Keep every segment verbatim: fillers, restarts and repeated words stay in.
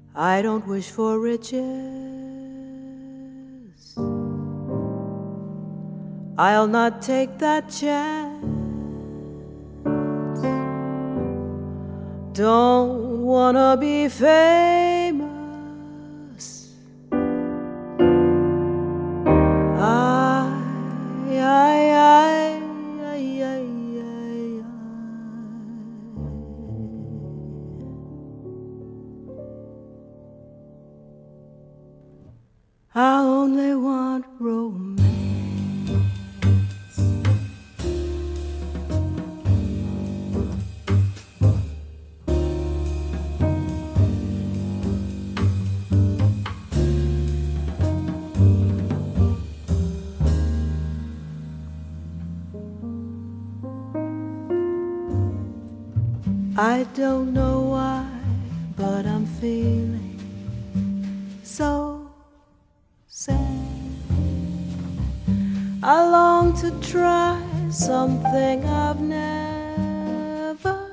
I don't wish for riches. I'll not take that chance. Don't wanna be famous. I, I, I, I, I, I, I only want romance. I don't know why, but I'm feeling so sad. I long to try something I've never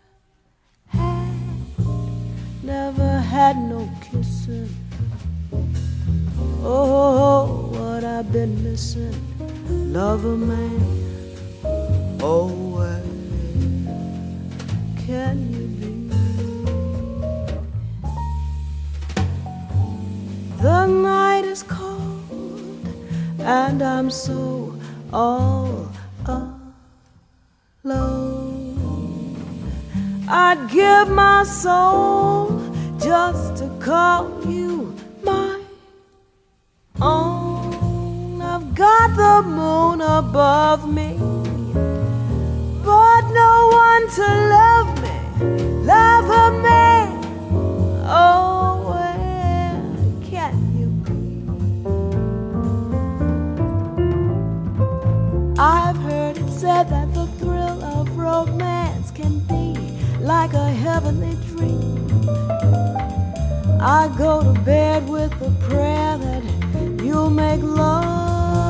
had. Never had no kissing. Oh, what I've been missing. Love a man. Oh, well. Can you be? The night is cold and I'm so all alone. I'd give my soul just to call you my own. I've got the moon above me, but no one to love me, love a man. Oh, where can you be? I've heard it said that the thrill of romance can be like a heavenly dream. I go to bed with a prayer that you'll make love.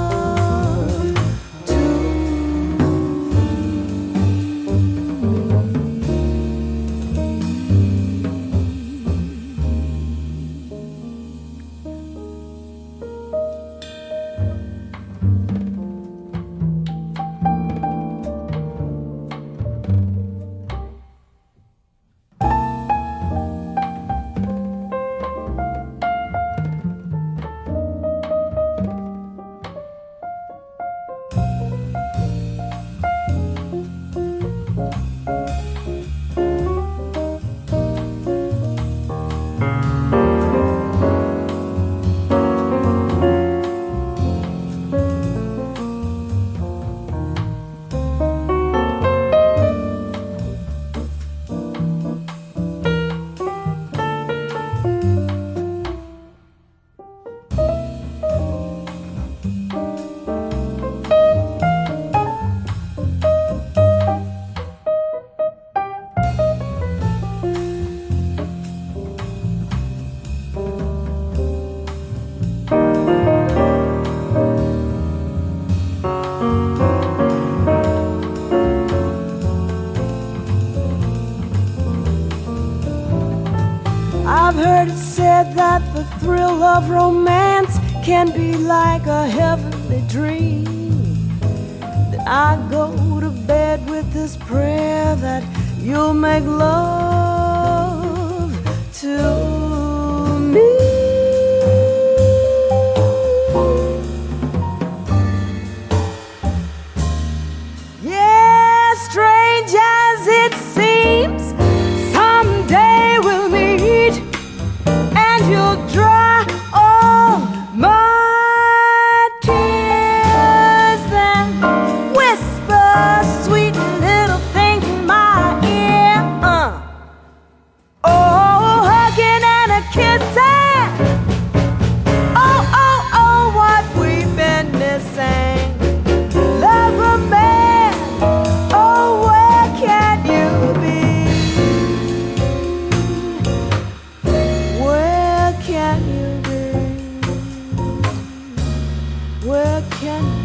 I've heard it said that the thrill of romance can be like a heavenly dream. That I go to bed with this prayer that you'll make love to me. Yeah, strange as it seems, someday we'll meet and you'll dry all my tears, then whisper sweet little things in my ear. Uh. Oh, hugging and a kissing. Oh, oh, oh, what we've been missing. Love a man. Oh, where can you be? Where can you be? Where can